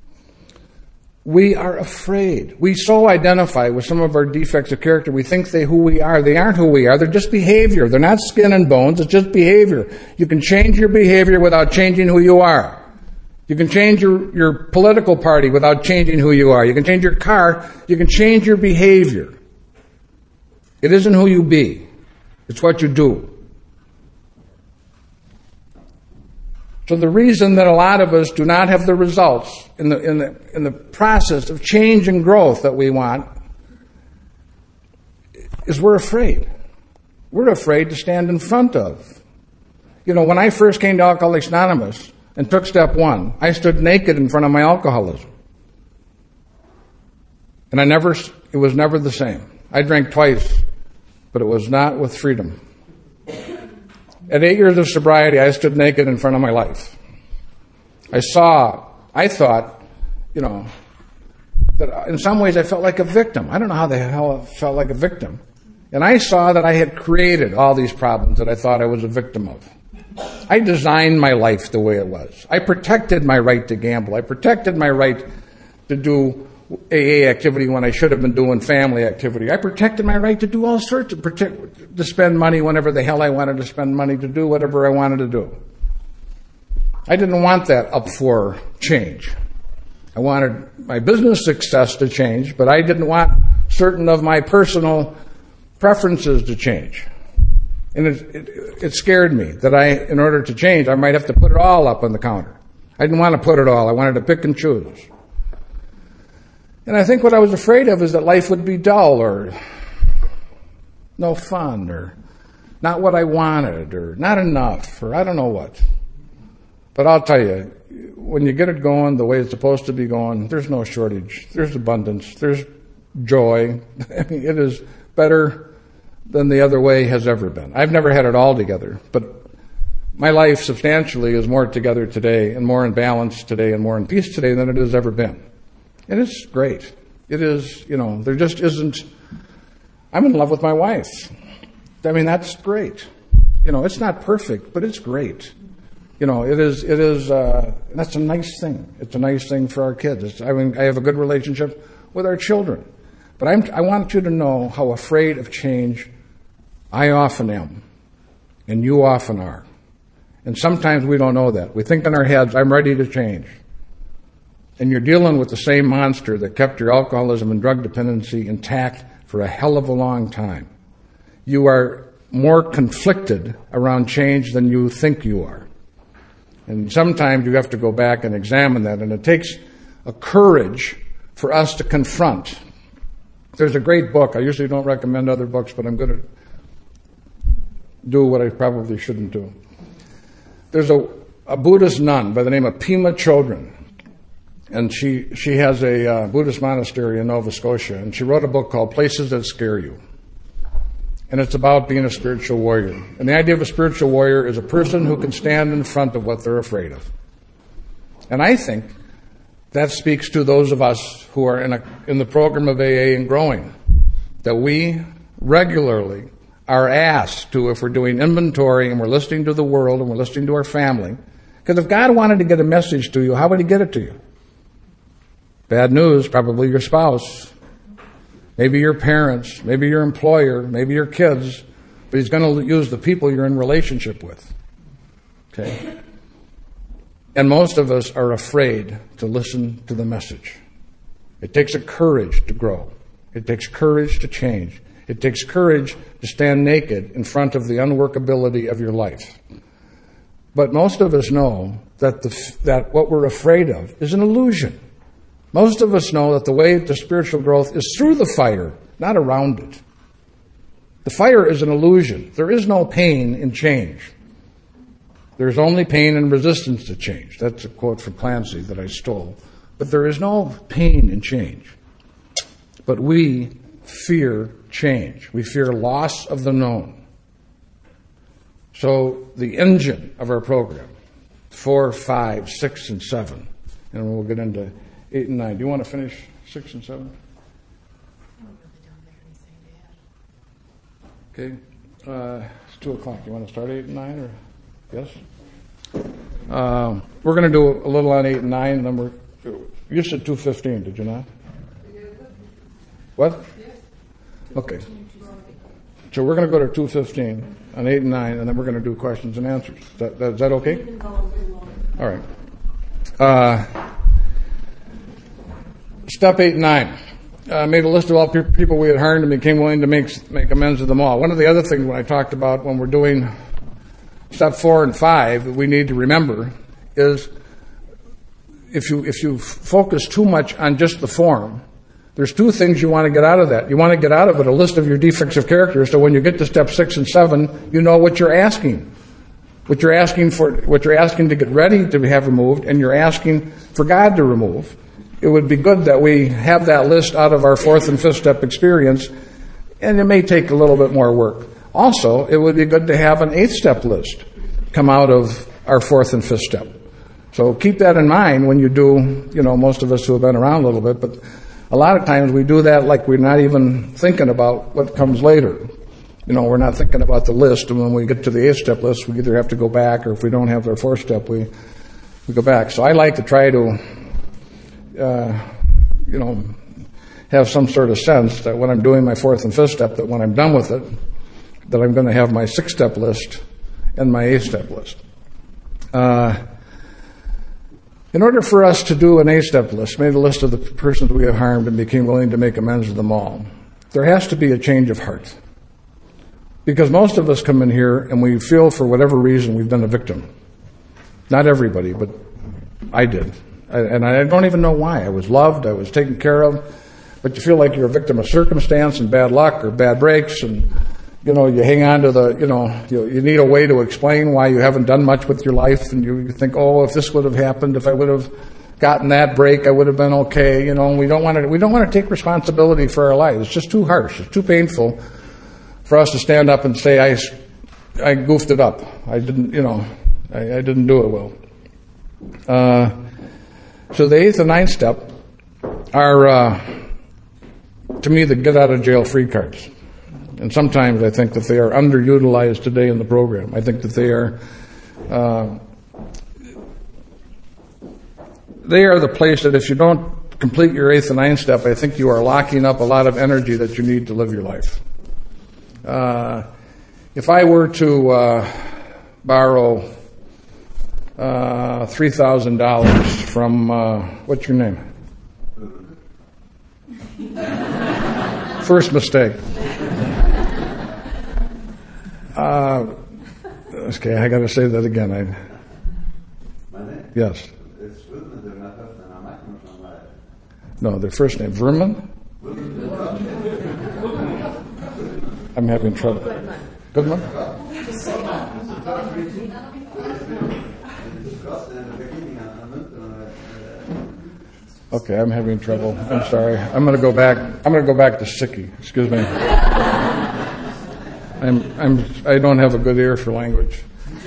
We are afraid. We so identify with some of our defects of character. We think who we are. They aren't who we are. They're just behavior. They're not skin and bones. It's just behavior. You can change your behavior without changing who you are. You can change your political party without changing who you are. You can change your car. You can change your behavior. It isn't who you be. It's what you do. So the reason that a lot of us do not have the results in the process of change and growth that we want is we're afraid. We're afraid to stand in front of. When I first came to Alcoholics Anonymous and took step 1, I stood naked in front of my alcoholism. And it was never the same. I drank twice, but it was not with freedom. At 8 years of sobriety, I stood naked in front of my life. I thought, that in some ways I felt like a victim. I don't know how the hell I felt like a victim. And I saw that I had created all these problems that I thought I was a victim of. I designed my life the way it was. I protected my right to gamble. I protected my right to do AA activity when I should have been doing family activity. I protected my right to do all sorts to spend money whenever the hell I wanted to spend money, to do whatever I wanted to do. I didn't want that up for change. I wanted my business success to change, but I didn't want certain of my personal preferences to change. And it scared me that in order to change, I might have to put it all up on the counter. I didn't want to put it all. I wanted to pick and choose. And I think what I was afraid of is that life would be dull or no fun or not what I wanted or not enough or I don't know what. But I'll tell you, when you get it going the way it's supposed to be going, there's no shortage. There's abundance. There's joy. I mean, it is better than the other way has ever been. I've never had it all together, but my life substantially is more together today and more in balance today and more in peace today than it has ever been. And it's great. It is, there just isn't... I'm in love with my wife. I mean, that's great. It's not perfect, but it's great. It is, that's a nice thing. It's a nice thing for our kids. I have a good relationship with our children. But I want you to know how afraid of change I often am, and you often are. And sometimes we don't know that. We think in our heads, I'm ready to change. And you're dealing with the same monster that kept your alcoholism and drug dependency intact for a hell of a long time. You are more conflicted around change than you think you are. And sometimes you have to go back and examine that, and it takes a courage for us to confront. There's a great book. I usually don't recommend other books, but I'm going to do what I probably shouldn't do. There's a Buddhist nun by the name of Pema Chodron, and she has a Buddhist monastery in Nova Scotia, and she wrote a book called Places That Scare You. And it's about being a spiritual warrior. And the idea of a spiritual warrior is a person who can stand in front of what they're afraid of. And I think that speaks to those of us who are in the program of AA and growing, that we regularly are asked to, if we're doing inventory and we're listening to the world and we're listening to our family, because if God wanted to get a message to you, how would he get it to you? Bad news, probably your spouse, maybe your parents, maybe your employer, maybe your kids, but he's going to use the people you're in relationship with. Okay? And most of us are afraid to listen to the message. It takes a courage to grow. It takes courage to change. It takes courage to stand naked in front of the unworkability of your life. But most of us know that what we're afraid of is an illusion. Most of us know that the way to spiritual growth is through the fire, not around it. The fire is an illusion. There is no pain in change. There's only pain and resistance to change. That's a quote from Clancy that I stole. But there is no pain in change. But we fear change. We fear loss of the known. So the engine of our program, 4, 5, 6, and 7, and we'll get into 8 and 9. Do you want to finish 6 and 7? Okay. It's 2 o'clock. You want to start 8 and 9, or yes? We're going to do a little on 8 and 9, and then you said 2:15, did you not? What? Okay. So we're going to go to 2:15 on 8 and 9, and then we're going to do questions and answers. Is that okay? All right. Step 8 and 9. Made a list of all people we had harmed and became willing to make amends to them all. One of the other things when I talked about when we're doing step 4 and 5 that we need to remember is if you focus too much on just the form, there's 2 things you want to get out of that. You want to get out of it a list of your defects of character, so when you get to step 6 and 7, you know what you're asking. What you're asking to get ready to have removed, and you're asking for God to remove. It would be good that we have that list out of our 4th and 5th step experience, and it may take a little bit more work. Also, it would be good to have an 8th step list come out of our 4th and 5th step. So keep that in mind when you do, most of us who have been around a little bit, but a lot of times we do that like we're not even thinking about what comes later. We're not thinking about the list, and when we get to the 8th step list, we either have to go back, or if we don't have our 4th step, we go back. So I like to try to have some sort of sense that when I'm doing my 4th and 5th step, that when I'm done with it, that I'm going to have my 6th step list and my 8th step list. In order for us to do an 8th step list, made a list of the persons we have harmed and became willing to make amends to them all, there has to be a change of heart. Because most of us come in here and we feel for whatever reason we've been a victim. Not everybody, but I did. And I don't even know why. I was loved, I was taken care of, but you feel like you're a victim of circumstance and bad luck or bad breaks, and you hang on to you need a way to explain why you haven't done much with your life, and you think, if this would have happened, if I would have gotten that break, I would have been okay, and we don't want to take responsibility for our lives. It's just too harsh, it's too painful for us to stand up and say, I goofed it up. I didn't, I didn't do it well. So the 8th and 9th step are, to me, the get out of jail free cards. And sometimes I think that they are underutilized today in the program. I think that they are the place that if you don't complete your 8th and 9th step, I think you are locking up a lot of energy that you need to live your life. If I were to borrow $3,000 from, what's your name? First mistake. Okay, I got to say that again. My name? Yes. It's Verman, they're not first name. I'm not from my... No, their first name. Verman? I'm having trouble. Goodman? Okay, I'm having trouble. I'm sorry. I'm going to go back to Sicky. Excuse me. I don't have a good ear for language.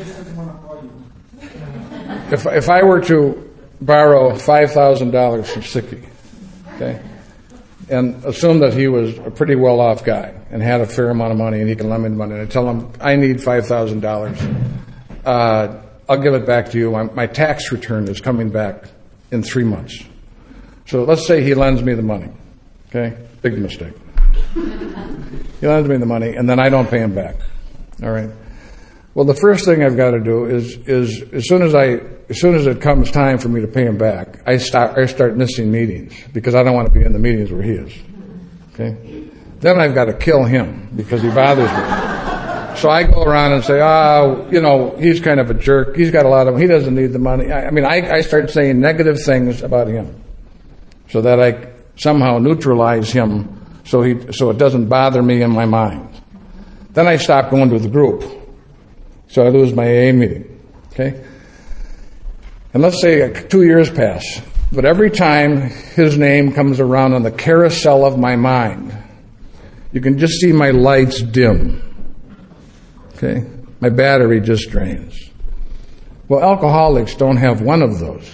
If I were to borrow $5,000 from Sicky, okay, and assume that he was a pretty well-off guy and had a fair amount of money and he can lend me the money, and I tell him I need $5,000, I'll give it back to you. My tax return is coming back in 3 months. So let's say he lends me the money. Okay, big mistake. He lends me the money, and then I don't pay him back. All right. Well, the first thing I've got to do is as soon as it comes time for me to pay him back, I start missing meetings because I don't want to be in the meetings where he is. Okay. Then I've got to kill him because he bothers me. So I go around and say, he's kind of a jerk. He's got he doesn't need the money. I start saying negative things about him so that I somehow neutralize him so it doesn't bother me in my mind. Then I stop going to the group. So I lose my AA meeting. Okay? And let's say 2 years pass. But every time his name comes around on the carousel of my mind, you can just see my lights dim. Okay? My battery just drains. Well, alcoholics don't have one of those.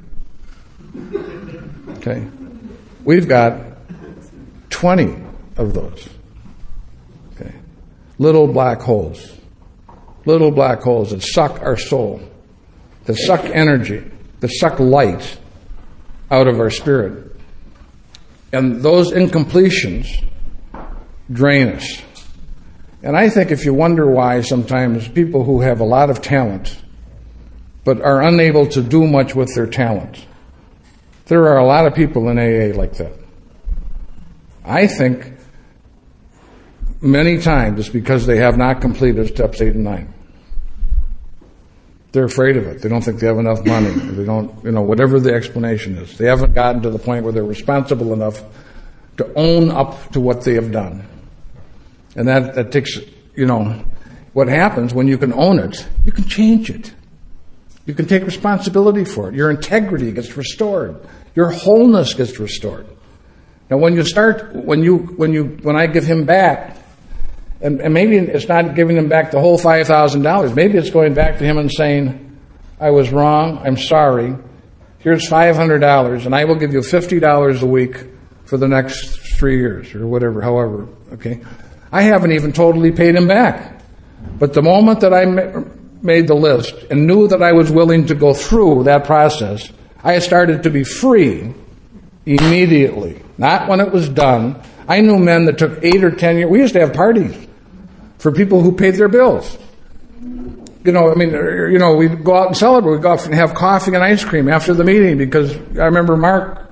Okay? We've got 20 of those. Okay? Little black holes that suck our soul, that suck energy, that suck light out of our spirit. And those incompletions drain us. And I think if you wonder why sometimes people who have a lot of talent but are unable to do much with their talent, there are a lot of people in AA like that. I think many times it's because they have not completed steps 8 and 9. They're afraid of it. They don't think they have enough money. They don't, whatever the explanation is. They haven't gotten to the point where they're responsible enough to own up to what they have done. And that takes, what happens when you can own it, you can change it. You can take responsibility for it. Your integrity gets restored. Your wholeness gets restored. Now when I give him back, and maybe it's not giving him back the whole $5,000. Maybe it's going back to him and saying, I was wrong, I'm sorry, here's $500, and I will give you $50 a week for the next 3 years, or whatever, however, okay? I haven't even totally paid him back. But the moment that I made the list and knew that I was willing to go through that process, I started to be free immediately. Not when it was done. I knew men that took 8 or 10 years. We used to have parties for people who paid their bills. We'd go out and celebrate. We'd go out and have coffee and ice cream after the meeting because I remember Mark,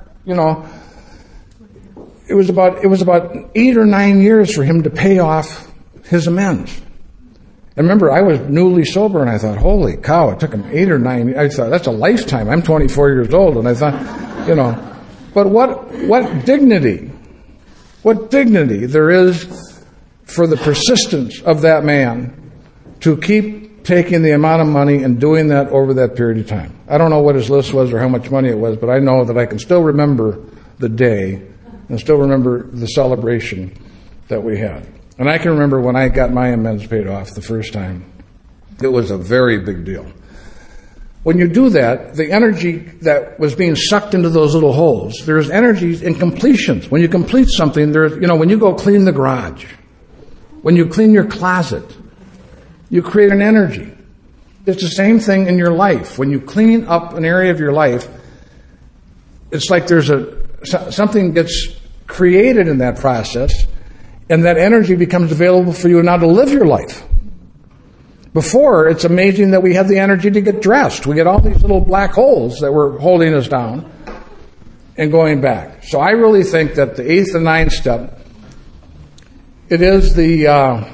it was about 8 or 9 years for him to pay off his amends. And remember, I was newly sober and I thought, holy cow, it took him 8 or 9 years. I thought, that's a lifetime. I'm 24 years old. And I thought, but what dignity there is for the persistence of that man to keep taking the amount of money and doing that over that period of time. I don't know what his list was or how much money it was, but I know that I can still remember the day and still remember the celebration that we had. And I can remember when I got my amends paid off the first time, it was a very big deal. When you do that, the energy that was being sucked into those little holes, there's energy in completions. When you complete something, when you go clean the garage, when you clean your closet, you create an energy. It's the same thing in your life. When you clean up an area of your life, it's like something gets created in that process, and that energy becomes available for you now to live your life. Before, it's amazing that we have the energy to get dressed. We get all these little black holes that were holding us down and going back. So I really think that the 8th and 9th step, it is the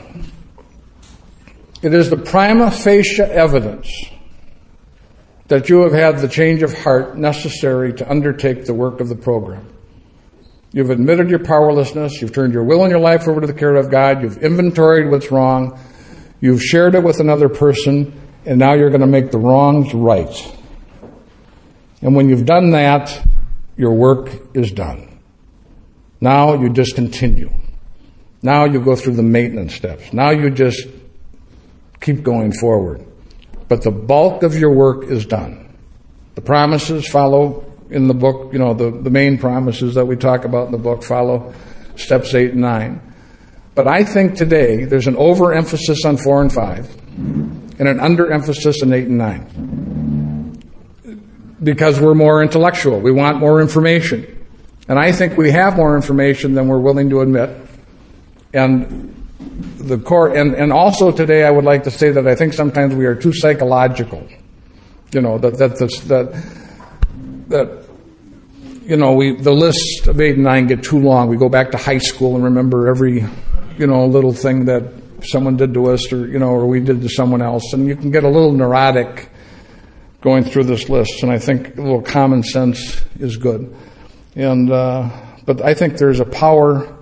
prima facie evidence that you have had the change of heart necessary to undertake the work of the program. You've admitted your powerlessness. You've turned your will and your life over to the care of God. You've inventoried what's wrong. You've shared it with another person, and now you're going to make the wrongs right. And when you've done that, your work is done. Now you just continue. Now you go through the maintenance steps. Now you just keep going forward. But the bulk of your work is done. The promises follow in the book, the main promises that we talk about in the book follow steps 8 and 9. But I think today there's an overemphasis on 4 and 5 and an underemphasis on 8 and 9. Because we're more intellectual. We want more information. And I think we have more information than we're willing to admit. And the core, and also today I would like to say that I think sometimes we are too psychological. The list of 8 and 9 get too long. We go back to high school and remember every, little thing that someone did to us or we did to someone else. And you can get a little neurotic going through this list. And I think a little common sense is good. And, but I think there's a power,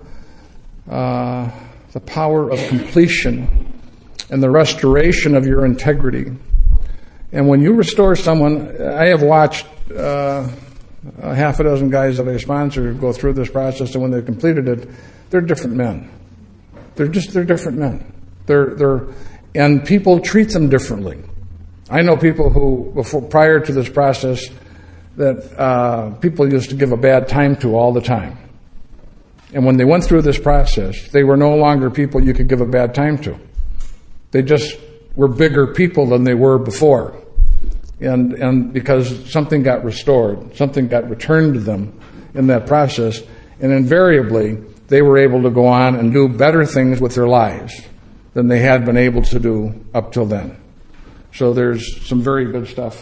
the power of completion and the restoration of your integrity. And when you restore someone, I have watched a half a dozen guys that I sponsor go through this process, and when they've completed it, they're different men. They're different men. And people treat them differently. I know people who, prior to this process, that people used to give a bad time to all the time. And when they went through this process, they were no longer people you could give a bad time to. They just were bigger people than they were before. And because something got restored, something got returned to them in that process, and invariably they were able to go on and do better things with their lives than they had been able to do up till then. So there's some very good stuff.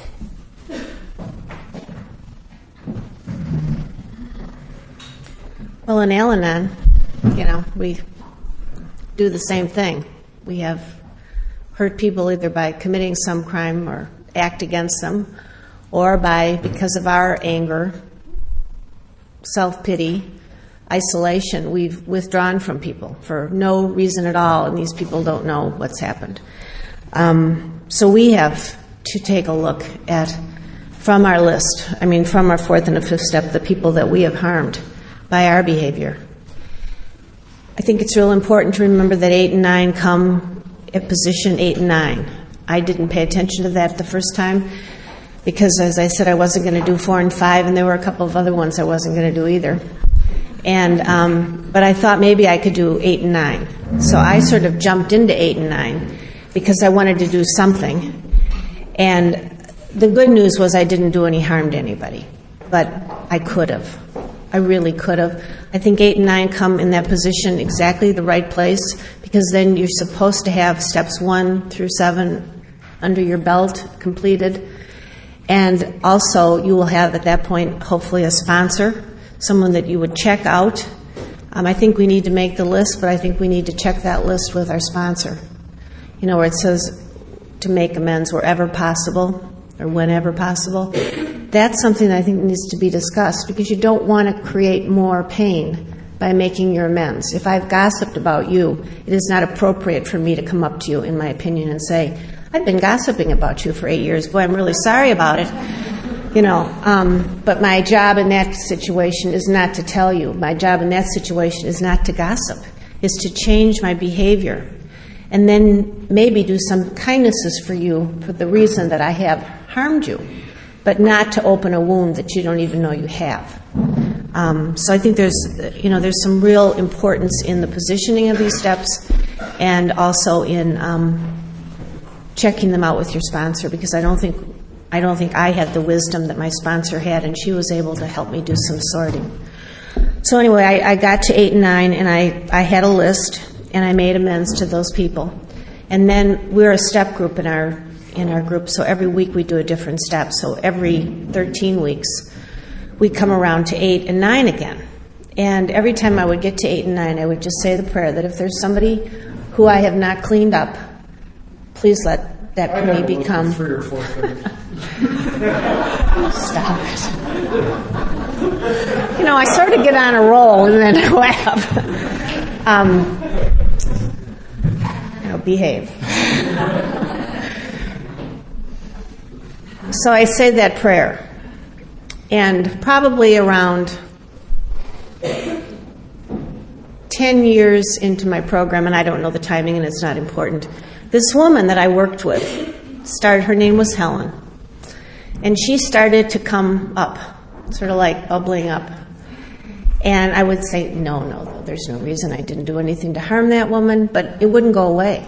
Well, in Al-Anon, we do the same thing. We have hurt people either by committing some crime or act against them, or because of our anger, self-pity, isolation, we've withdrawn from people for no reason at all, and these people don't know what's happened. So we have to take a look at, from our list, from our 4th and 5th step, the people that we have harmed by our behavior. I think it's real important to remember that 8 and 9 come at position 8 and 9. I didn't pay attention to that the first time because, as I said, I wasn't going to do 4 and 5, and there were a couple of other ones I wasn't going to do either. And but I thought maybe I could do 8 and 9. So I sort of jumped into 8 and 9 because I wanted to do something. And the good news was I didn't do any harm to anybody, but I could have. I really could have. I think 8 and 9 come in that position exactly the right place, because then you're supposed to have steps 1 through 7 under your belt completed. And also you will have at that point hopefully a sponsor, someone that you would check out. I think we need to make the list, but I think we need to check that list with our sponsor. Where it says to make amends wherever possible or whenever possible. That's something that I think needs to be discussed, because you don't want to create more pain by making your amends. If I've gossiped about you, it is not appropriate for me to come up to you, in my opinion, and say, I've been gossiping about you for 8 years. Boy, I'm really sorry about it. But my job in that situation is not to tell you. My job in that situation is not to gossip. is to change my behavior and then maybe do some kindnesses for you for the reason that I have harmed you, but not to open a wound that you don't even know you have. So I think there's some real importance in the positioning of these steps and also in checking them out with your sponsor, because I don't think I had the wisdom that my sponsor had, and she was able to help me do some sorting. So anyway, I got to 8 and 9, and I had a list, and I made amends to those people. And then we're a step group in our group, so every week we do a different step. So every 13 weeks, we come around to 8 and 9 again. And every time I would get to 8 and 9, I would just say the prayer that if there's somebody who I have not cleaned up, please let that me become. 3 or 4 things. Stop it. I sort of get on a roll and then I laugh. Behave. So I say that prayer. And probably around 10 years into my program, and I don't know the timing and it's not important, this woman that I worked with her name was Helen. And she started to come up, sort of like bubbling up. And I would say, no, there's no reason. I didn't do anything to harm that woman, but it wouldn't go away.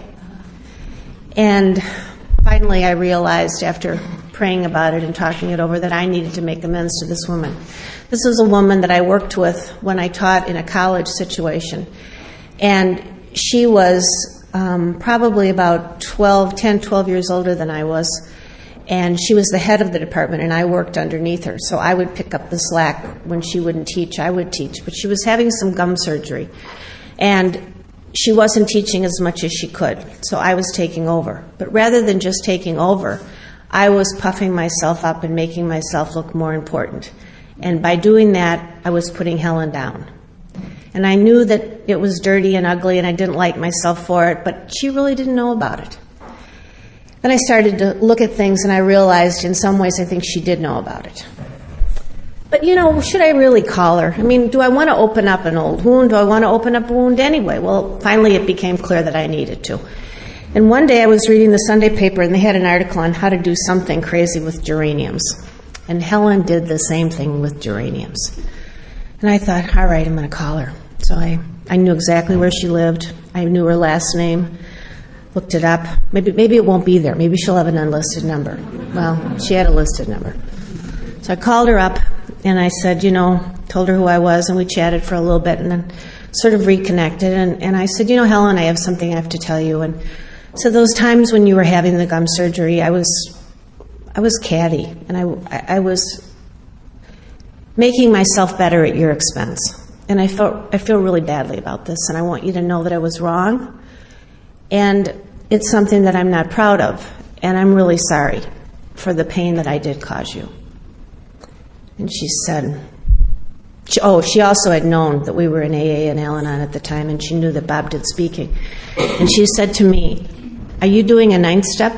And finally I realized after praying about it and talking it over that I needed to make amends to this woman. This was a woman that I worked with when I taught in a college situation. And she was probably about 12 years older than I was. And she was the head of the department, and I worked underneath her. So I would pick up the slack. When she wouldn't teach, I would teach. But she was having some gum surgery. And she wasn't teaching as much as she could. So I was taking over. But rather than just taking over, I was puffing myself up and making myself look more important. And by doing that, I was putting Helen down. And I knew that it was dirty and ugly, and I didn't like myself for it, but she really didn't know about it. Then I started to look at things, and I realized in some ways I think she did know about it. But, should I really call her? I mean, do I want to open up an old wound? Do I want to open up a wound anyway? Well, finally it became clear that I needed to. And one day I was reading the Sunday paper, and they had an article on how to do something crazy with geraniums. And Helen did the same thing with geraniums. And I thought, all right, I'm going to call her. So I knew exactly where she lived. I knew her last name. Looked it up. Maybe it won't be there. Maybe she'll have an unlisted number. Well, she had a listed number. So I called her up, and I said, told her who I was, and we chatted for a little bit, and then sort of reconnected. And I said, Helen, I have something I have to tell you. And so those times when you were having the gum surgery, I was catty, and I was making myself better at your expense. And I feel really badly about this, and I want you to know that I was wrong. And it's something that I'm not proud of, and I'm really sorry for the pain that I did cause you. And she said, she also had known that we were in AA and Al-Anon at the time, and she knew that Bob did speaking. And she said to me, are you doing a 9th step?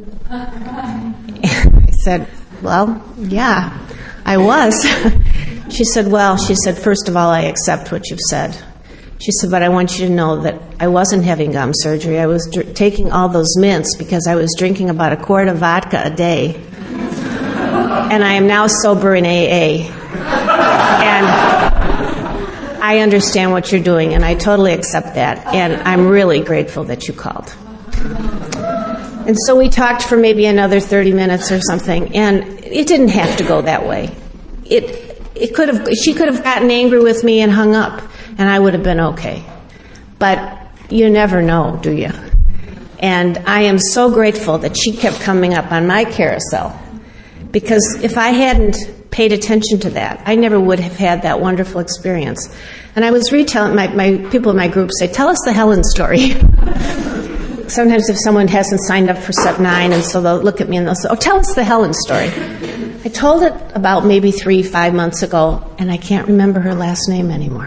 And I said, well, yeah, I was. She said, first of all, I accept what you've said. She said, but I want you to know that I wasn't having gum surgery. I was taking all those mints because I was drinking about a quart of vodka a day. And I am now sober in AA. And I understand what you're doing, and I totally accept that. And I'm really grateful that you called. And so we talked for maybe another 30 minutes or something, and it didn't have to go that way. She could have gotten angry with me and hung up, and I would have been okay. But you never know, do you? And I am so grateful that she kept coming up on my carousel, because if I hadn't paid attention to that, I never would have had that wonderful experience. And I was retelling, my people in my group say, tell us the Helen story. Sometimes if someone hasn't signed up for Step 9, and so they'll look at me and they'll say, tell us the Helen story. I told it about maybe 3-5 months ago, and I can't remember her last name anymore.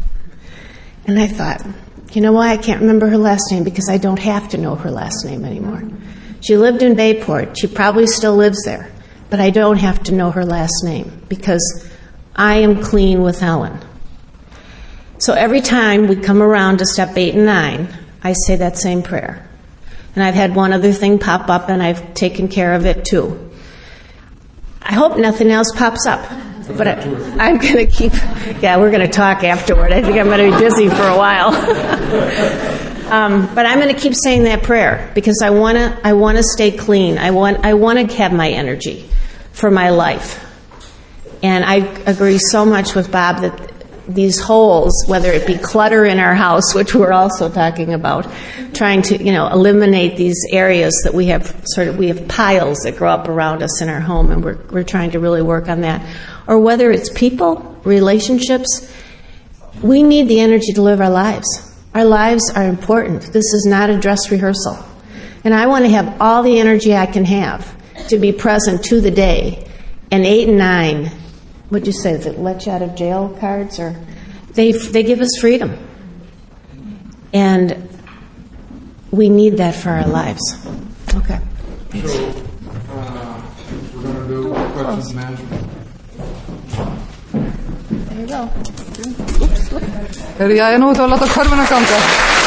And I thought, you know why I can't remember her last name? Because I don't have to know her last name anymore. She lived in Bayport. She probably still lives there. But I don't have to know her last name because I am clean with Helen. So every time we come around to step 8 and 9, I say that same prayer. And I've had one other thing pop up, and I've taken care of it too. I hope nothing else pops up. But I'm going to keep... Yeah, we're going to talk afterward. I think I'm going to be busy for a while. But I'm going to keep saying that prayer because I want to stay clean. I want to have my energy for my life. And I agree so much with Bob that these holes, whether it be clutter in our house, which we're also talking about, trying to, eliminate these areas that we have piles that grow up around us in our home, and we're trying to really work on that. Or whether it's people, relationships, we need the energy to live our lives. Our lives are important. This is not a dress rehearsal. And I want to have all the energy I can have to be present to the day. And 8 and 9, what'd you say, is it let you out of jail cards? Or they give us freedom. And we need that for our lives. Okay. Thanks. So, we're going to do questions and answers. There you go. Hörru, jag är nog ute och låta korvarna ganga.